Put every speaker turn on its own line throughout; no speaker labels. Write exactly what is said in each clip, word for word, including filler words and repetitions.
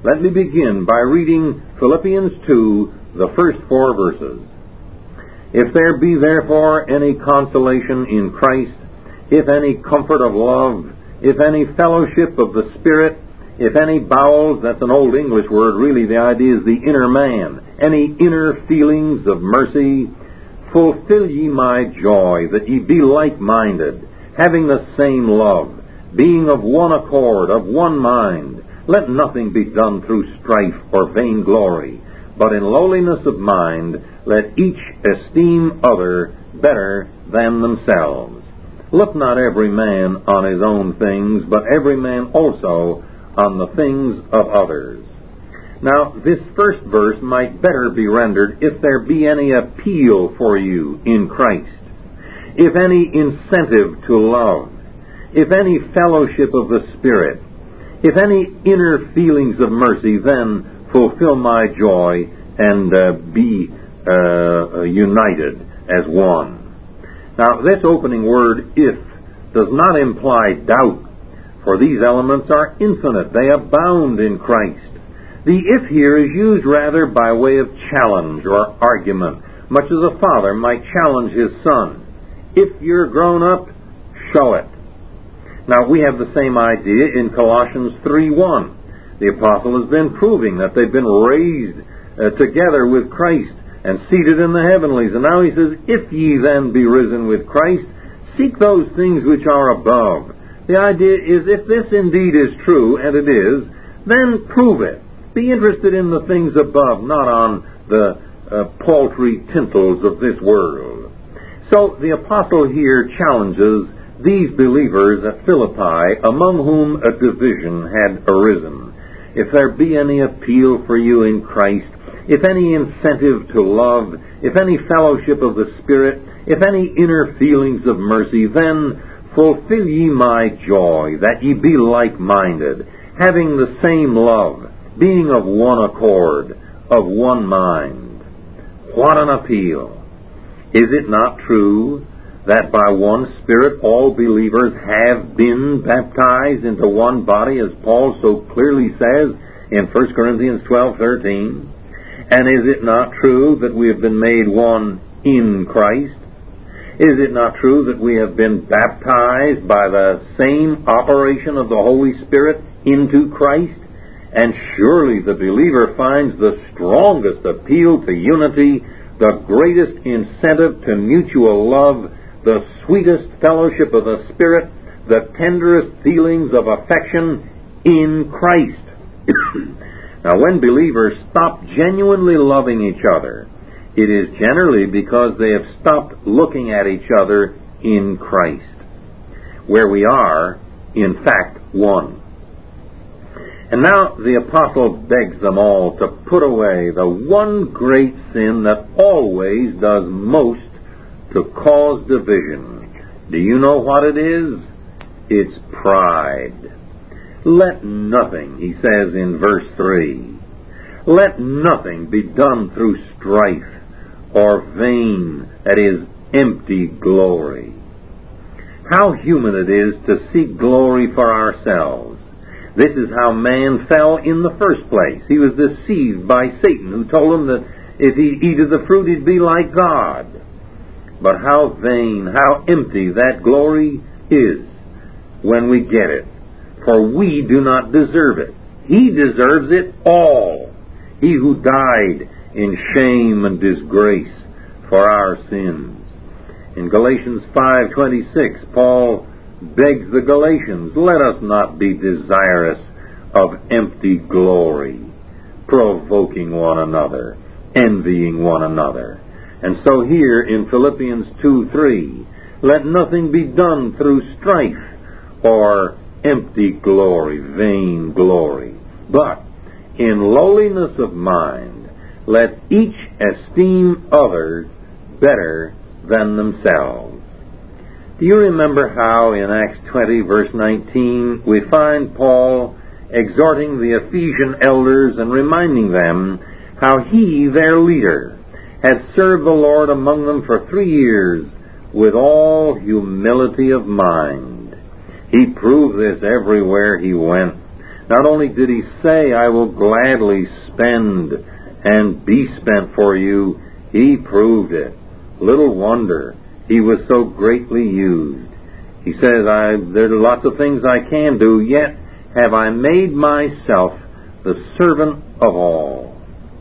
Let me begin by reading Philippians two, the first four verses. If there be therefore any consolation in Christ, if any comfort of love, if any fellowship of the Spirit, if any bowels, that's an old English word, really the idea is the inner man, any inner feelings of mercy, fulfill ye my joy, that ye be like-minded, having the same love, being of one accord, of one mind. Let nothing be done through strife or vainglory, but in lowliness of mind let each esteem other better than themselves. Look not every man on his own things, but every man also on the things of others. Now, this first verse might better be rendered, if there be any appeal for you in Christ, if any incentive to love, if any fellowship of the Spirit, if any inner feelings of mercy, then fulfill my joy and uh, be uh, united as one. Now, this opening word, if, does not imply doubt, for these elements are infinite. They abound in Christ. The if here is used rather by way of challenge or argument, much as a father might challenge his son. If you're grown up, show it. Now, we have the same idea in Colossians three one. The apostle has been proving that they've been raised uh, together with Christ and seated in the heavenlies. And now he says, if ye then be risen with Christ, seek those things which are above. The idea is, if this indeed is true, and it is, then prove it. Be interested in the things above, not on the uh, paltry tintles of this world. So the apostle here challenges these believers at Philippi, among whom a division had arisen. If there be any appeal for you in Christ, if any incentive to love, if any fellowship of the Spirit, if any inner feelings of mercy, then fulfill ye my joy, that ye be like-minded, having the same love, being of one accord, of one mind. What an appeal! Is it not true that by one Spirit all believers have been baptized into one body, as Paul so clearly says in First Corinthians twelve thirteen? And is it not true that we have been made one in Christ? Is it not true that we have been baptized by the same operation of the Holy Spirit into Christ? And surely the believer finds the strongest appeal to unity, the greatest incentive to mutual love, the sweetest fellowship of the Spirit, the tenderest feelings of affection in Christ. Now, when believers stop genuinely loving each other, it is generally because they have stopped looking at each other in Christ, where we are, in fact, one. And now the apostle begs them all to put away the one great sin that always does most to cause division. Do you know what it is? It's pride. Let nothing, he says in verse three, let nothing be done through strife or vain, that is, empty glory. How human it is to seek glory for ourselves. This is how man fell in the first place. He was deceived by Satan, who told him that if he eat of the fruit, he'd be like God. But how vain, how empty that glory is when we get it. For we do not deserve it. He deserves it all. He who died in shame and disgrace for our sins. In Galatians five twenty-six, Paul begs the Galatians, let us not be desirous of empty glory, provoking one another, envying one another. And so here in Philippians two three, let nothing be done through strife or empty glory, vain glory, but in lowliness of mind, let each esteem others better than themselves. Do you remember how in Acts twenty, verse nineteen, we find Paul exhorting the Ephesian elders and reminding them how he, their leader, has served the Lord among them for three years with all humility of mind. He proved this everywhere he went. Not only did he say, I will gladly spend and be spent for you, he proved it. Little wonder he was so greatly used. He says, I, there are lots of things I can do, yet have I made myself the servant of all.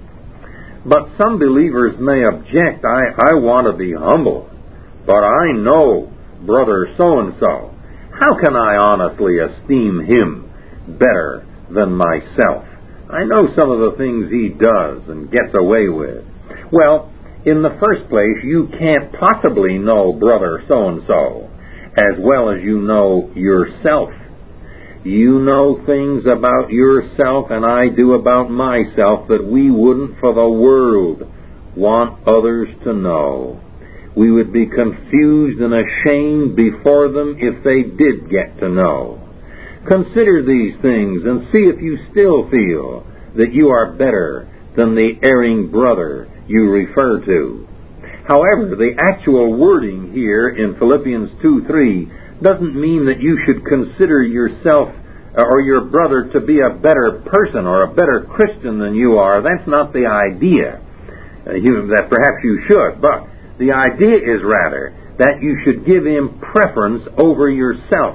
But some believers may object, I, I want to be humble, but I know brother so-and-so. How can I honestly esteem him better than myself? I know some of the things he does and gets away with. Well, in the first place, you can't possibly know brother so-and-so as well as you know yourself. You know things about yourself, and I do about myself, that we wouldn't for the world want others to know. We would be confused and ashamed before them if they did get to know. Consider these things and see if you still feel that you are better than the erring brother you refer to. However, the actual wording here in Philippians two three doesn't mean that you should consider yourself or your brother to be a better person or a better Christian than you are. That's not the idea. Uh, you, that perhaps you should, but the idea is rather that you should give him preference over yourself.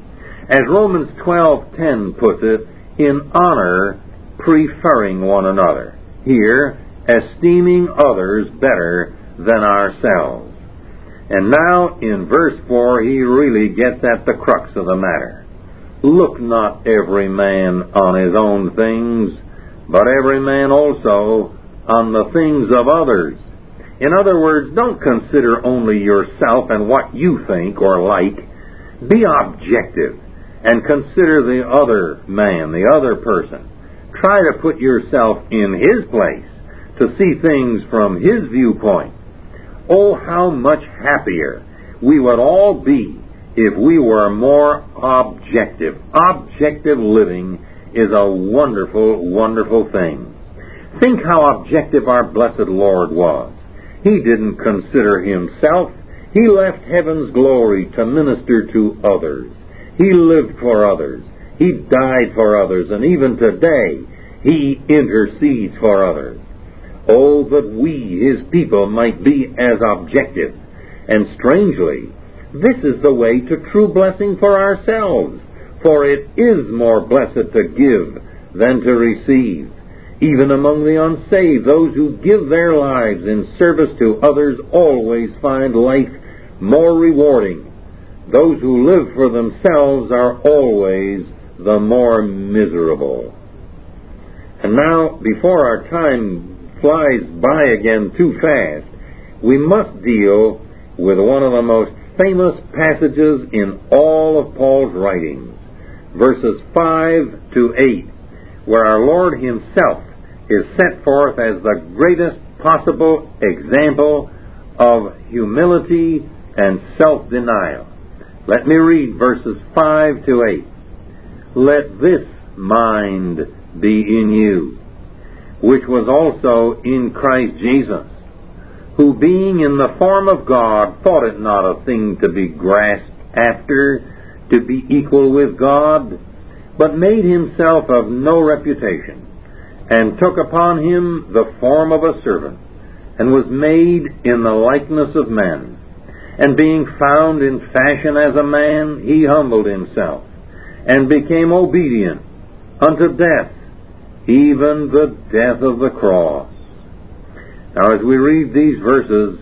As Romans twelve ten puts it, in honor preferring one another. Here, esteeming others better than ourselves. And now, in verse four, he really gets at the crux of the matter. Look not every man on his own things, but every man also on the things of others. In other words, don't consider only yourself and what you think or like. Be objective and consider the other man, the other person. Try to put yourself in his place to see things from his viewpoint. Oh, how much happier we would all be if we were more objective. Objective living is a wonderful, wonderful thing. Think how objective our blessed Lord was. He didn't consider himself. He left heaven's glory to minister to others. He lived for others. He died for others. And even today, he intercedes for others. Oh, that we, his people, might be as objective. And strangely, this is the way to true blessing for ourselves. For it is more blessed to give than to receive. Even among the unsaved, those who give their lives in service to others always find life more rewarding. Those who live for themselves are always the more miserable. And now, before our time flies by again too fast, we must deal with one of the most famous passages in all of Paul's writings, verses five to eight, where our Lord himself is set forth as the greatest possible example of humility and self-denial. Let me read verses five to eight. Let this mind be in you, which was also in Christ Jesus, who being in the form of God thought it not a thing to be grasped after, to be equal with God, but made himself of no reputation, and took upon him the form of a servant, and was made in the likeness of men. And being found in fashion as a man, he humbled himself, and became obedient unto death, even the death of the cross. Now, as we read these verses,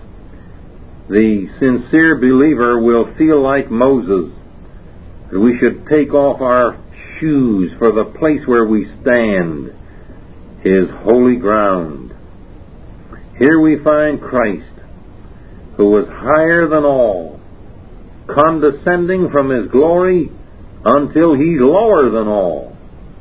the sincere believer will feel like Moses, that we should take off our shoes, for the place where we stand is holy ground. Here we find Christ, who was higher than all, condescending from his glory until he's lower than all.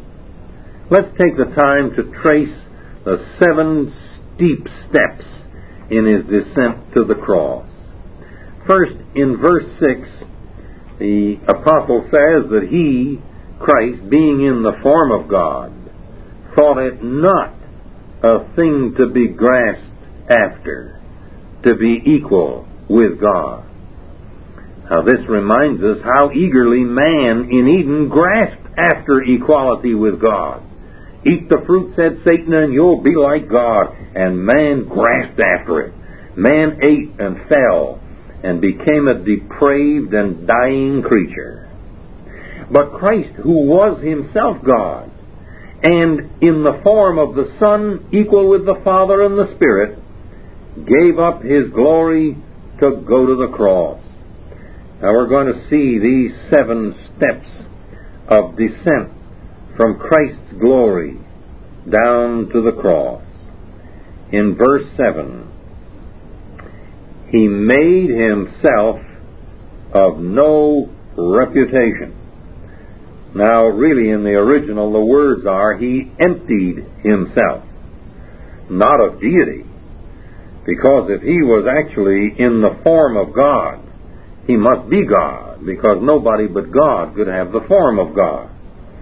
Let's take the time to trace the seven steep steps in his descent to the cross. First, in verse six, the apostle says that he, Christ, being in the form of God, thought it not a thing to be grasped after, to be equal with God. Now this reminds us how eagerly man in Eden grasped after equality with God. Eat the fruit, said Satan, and you'll be like God. And man grasped after it. Man ate and fell and became a depraved and dying creature. But Christ, who was himself God, and in the form of the Son, equal with the Father and the Spirit, gave up his glory to go to the cross. Now we're going to see these seven steps of descent from Christ's glory down to the cross. In verse seven, he made himself of no reputation. Now, really, in the original, the words are, he emptied himself, not of deity, because if he was actually in the form of God, he must be God, because nobody but God could have the form of God.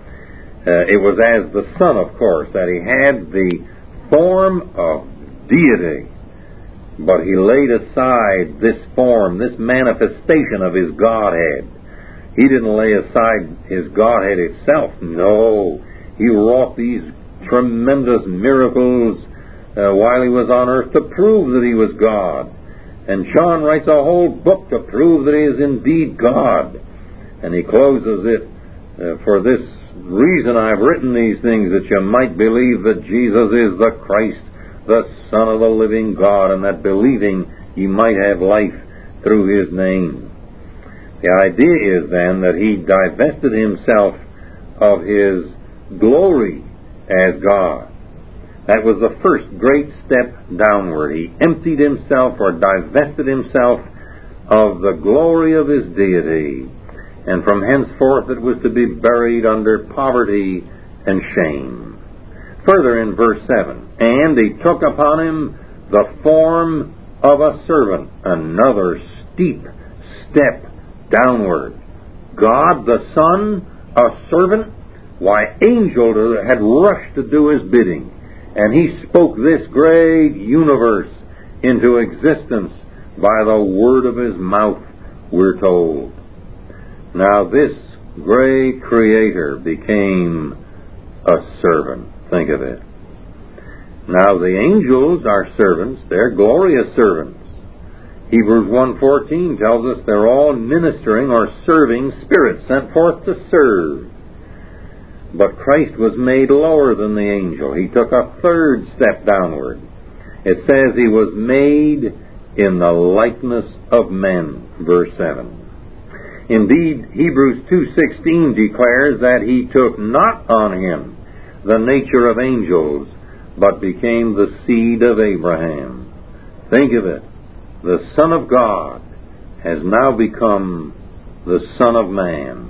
Uh, it was as the Son, of course, that he had the form of deity, but he laid aside this form, this manifestation of his Godhead. He didn't lay aside his Godhead itself. No, he wrought these tremendous miracles uh, while he was on earth to prove that he was God. And John writes a whole book to prove that he is indeed God. And he closes it, uh, for this reason I've written these things, that you might believe that Jesus is the Christ, the Son of the living God, and that believing you might have life through his name. The idea is then that he divested himself of his glory as God. That was the first great step downward. He emptied himself or divested himself of the glory of his deity, and from henceforth it was to be buried under poverty and shame. Further in verse seven, and he took upon him the form of a servant. Another steep step downward. God the Son, a servant? Why, angels had rushed to do his bidding, and he spoke this great universe into existence by the word of his mouth, we're told. Now this great Creator became a servant. Think of it. Now the angels are servants. They're glorious servants. Hebrews one fourteen tells us they're all ministering or serving spirits sent forth to serve. But Christ was made lower than the angel. He took a third step downward. It says he was made in the likeness of men, verse seven. Indeed, Hebrews two sixteen declares that he took not on him the nature of angels, but became the seed of Abraham. Think of it. The Son of God has now become the Son of Man.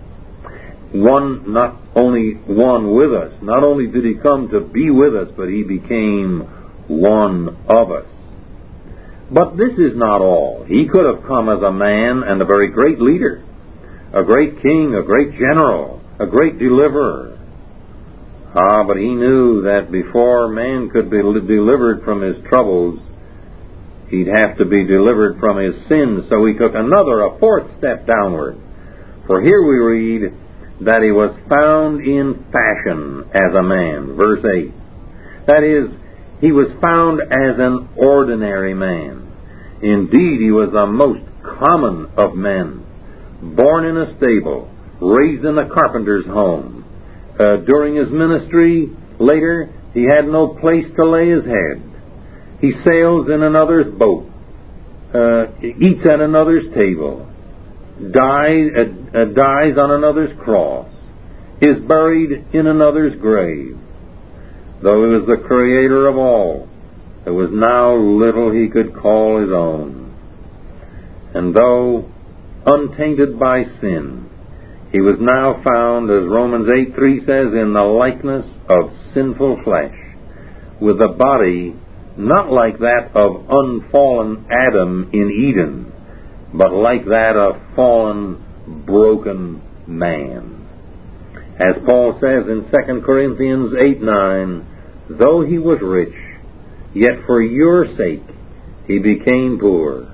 One, not only one with us, not only did he come to be with us, but he became one of us. But this is not all. He could have come as a man and a very great leader, a great king, a great general, a great deliverer. Ah, but he knew that before man could be delivered from his troubles, he'd have to be delivered from his sins. So he took another, a fourth step downward. For here we read that he was found in fashion as a man, verse eight. That is, he was found as an ordinary man. Indeed, he was the most common of men, born in a stable, raised in a carpenter's home. Uh, during his ministry, later, he had no place to lay his head. He sails in another's boat, uh, eats at another's table, dies, uh, uh, dies on another's cross, is buried in another's grave. Though he was the creator of all, there was now little he could call his own. And though untainted by sin, he was now found, as Romans eight three says, in the likeness of sinful flesh, with a body not like that of unfallen Adam in Eden, but like that of fallen, broken man. As Paul says in Second Corinthians eight nine, though he was rich, yet for your sake he became poor,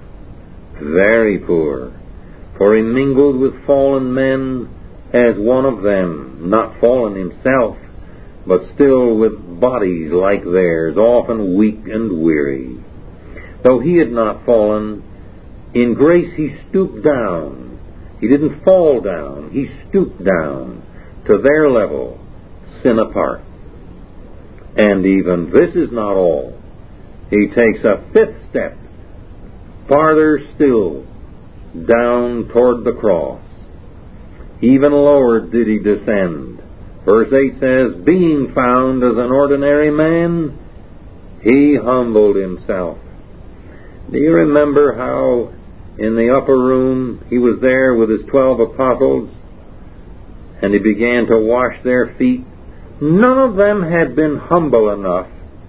very poor, for he mingled with fallen men as one of them, not fallen himself, but still with bodies like theirs, often weak and weary. Though he had not fallen, in grace he stooped down. He didn't fall down. He stooped down to their level, sin apart. And even this is not all. He takes a fifth step, farther still, down toward the cross. Even lower did he descend. Verse eight says, being found as an ordinary man, he humbled himself. Do you remember how in the upper room he was there with his twelve apostles, and he began to wash their feet? None of them had been humble enough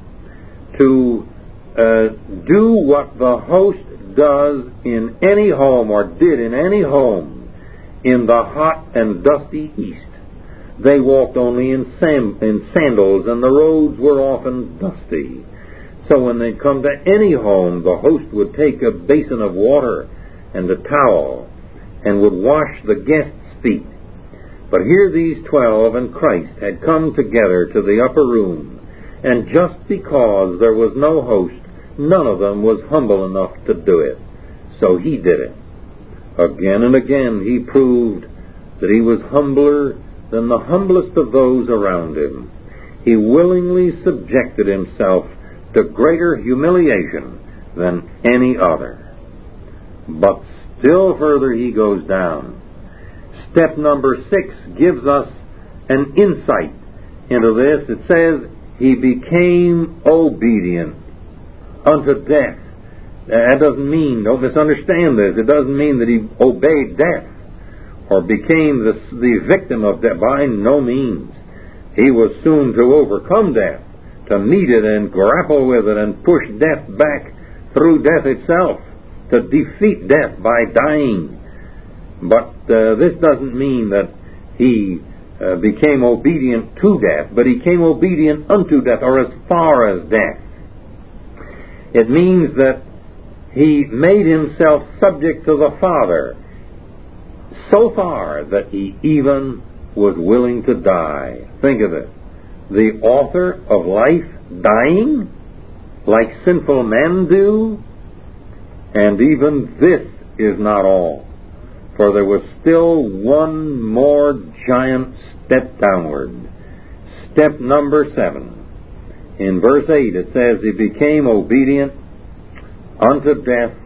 to uh, do what the host does in any home, or did in any home, in the hot and dusty east. They walked only in, sam- in sandals, and the roads were often dusty. So when they'd come to any home, the host would take a basin of water and a towel and would wash the guests' feet. But here these twelve and Christ had come together to the upper room, and just because there was no host, none of them was humble enough to do it. So he did it. Again and again he proved that he was humbler than the humblest of those around him. He willingly subjected himself to greater humiliation than any other. But still further he goes down. Step number six gives us an insight into this. It says, he became obedient unto death. That doesn't mean, don't misunderstand this, it doesn't mean that he obeyed death or became the, the victim of death. By no means. He was soon to overcome death, to meet it and grapple with it and push death back through death itself, to defeat death by dying. But uh, this doesn't mean that he uh, became obedient to death, but he came obedient unto death, or as far as death. It means that he made himself subject to the Father so far that he even was willing to die. Think of it. The author of life dying like sinful men do. And even this is not all. For there was still one more giant step downward. Step number seven. In verse eight it says, he became obedient unto death,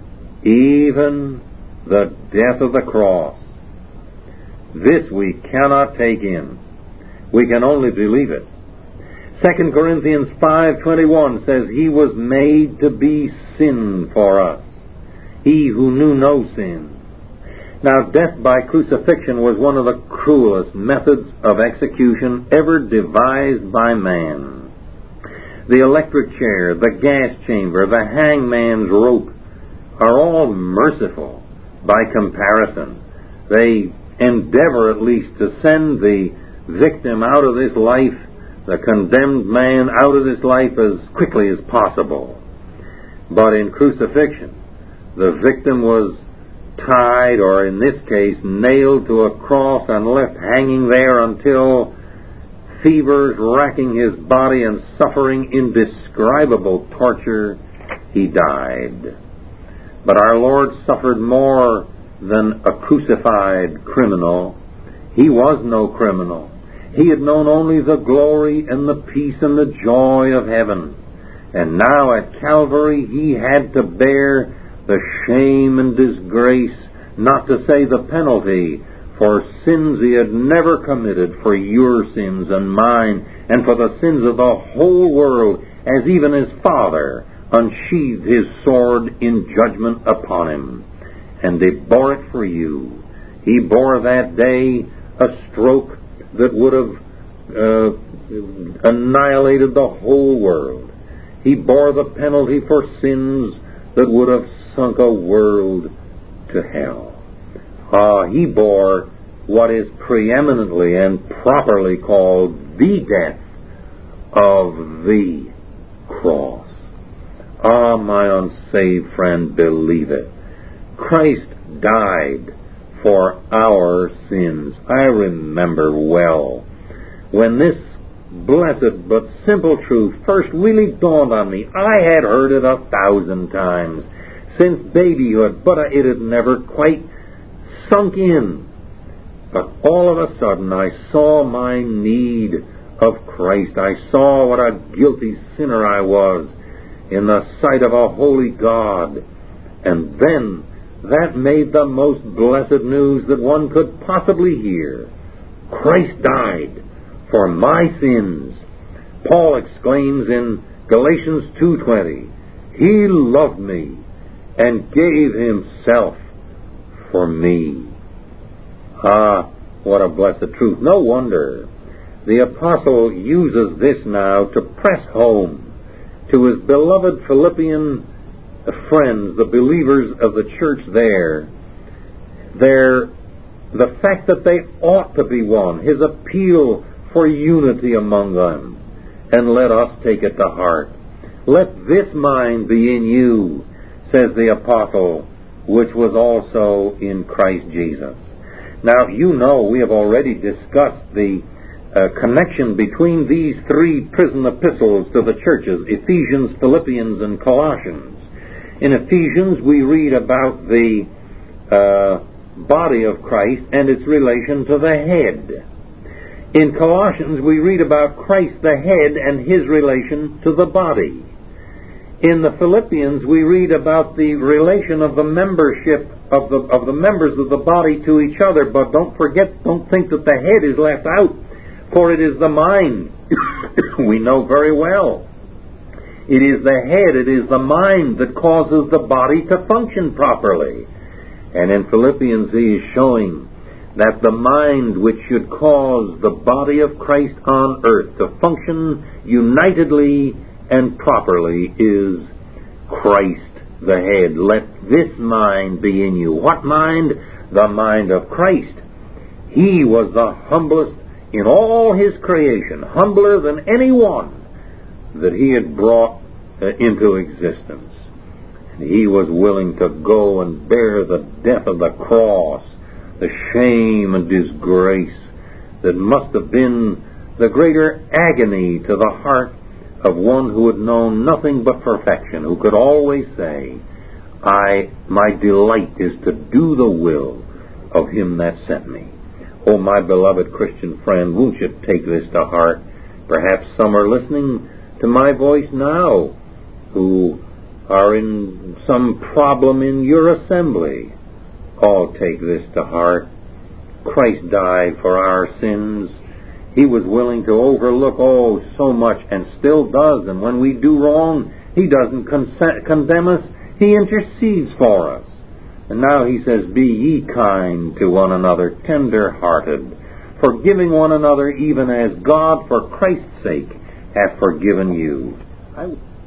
even the death of the cross. This we cannot take in. We can only believe it. Second Corinthians five twenty-one says, he was made to be sin for us, he who knew no sin. Now, death by crucifixion was one of the cruelest methods of execution ever devised by man. The electric chair, the gas chamber, the hangman's rope are all merciful by comparison. They endeavor at least to send the victim out of this life, the condemned man out of this life as quickly as possible. But in crucifixion, the victim was tied, or in this case, nailed to a cross and left hanging there until fevers racking his body and suffering indescribable torture, he died. But our Lord suffered more than a crucified criminal. He was no criminal. He had known only the glory and the peace and the joy of heaven. And now at Calvary he had to bear the shame and disgrace, not to say the penalty, for sins he had never committed, for your sins and mine, and for the sins of the whole world, as even his Father unsheathed his sword in judgment upon him. And he bore it for you. He bore that day a stroke that would have uh, annihilated the whole world. He bore the penalty for sins that would have sunk a world to hell. Ah, he bore what is preeminently and properly called the death of the cross. Ah, my unsaved friend, believe it. Christ died for our sins. I remember well when this blessed but simple truth first really dawned on me. I had heard it a thousand times since babyhood, but it had never quite sunk in. But all of a sudden I saw my need of Christ. I saw what a guilty sinner I was in the sight of a holy God. And then that made the most blessed news that one could possibly hear. Christ died for my sins. Paul exclaims in Galatians two twenty, He loved me and gave Himself for me. Ah, what a blessed truth. No wonder the apostle uses this now to press home to his beloved Philippian friends, the believers of the church there, their, the fact that they ought to be one, his appeal for unity among them. And let us take it to heart. Let this mind be in you, says the apostle, which was also in Christ Jesus. Now, you know we have already discussed the uh, connection between these three prison epistles to the churches, Ephesians, Philippians, and Colossians. In Ephesians, we read about the uh, body of Christ and its relation to the head. In Colossians, we read about Christ the head and His relation to the body. In the Philippians, we read about the relation of the membership of the of the members of the body to each other. But don't forget, don't think that the head is left out, for it is the mind. We know very well. It is the head, it is the mind that causes the body to function properly. And in Philippians, he is showing that the mind which should cause the body of Christ on earth to function unitedly and properly is Christ the head. Let this mind be in you. What mind? The mind of Christ. He was the humblest in all His creation, humbler than anyone that He had brought uh, into existence. And He was willing to go and bear the death of the cross, the shame and disgrace that must have been the greater agony to the heart of one who had known nothing but perfection, who could always say, I, my delight is to do the will of Him that sent me. Oh, my beloved Christian friend, won't you take this to heart? Perhaps some are listening to my voice now who are in some problem in your assembly. Oh, take this to heart. Christ died for our sins. He was willing to overlook, oh, so much, and still does. And when we do wrong, He doesn't con- condemn us. He intercedes for us. And now He says, be ye kind to one another, tender-hearted, forgiving one another, even as God, for Christ's sake, hath forgiven you. I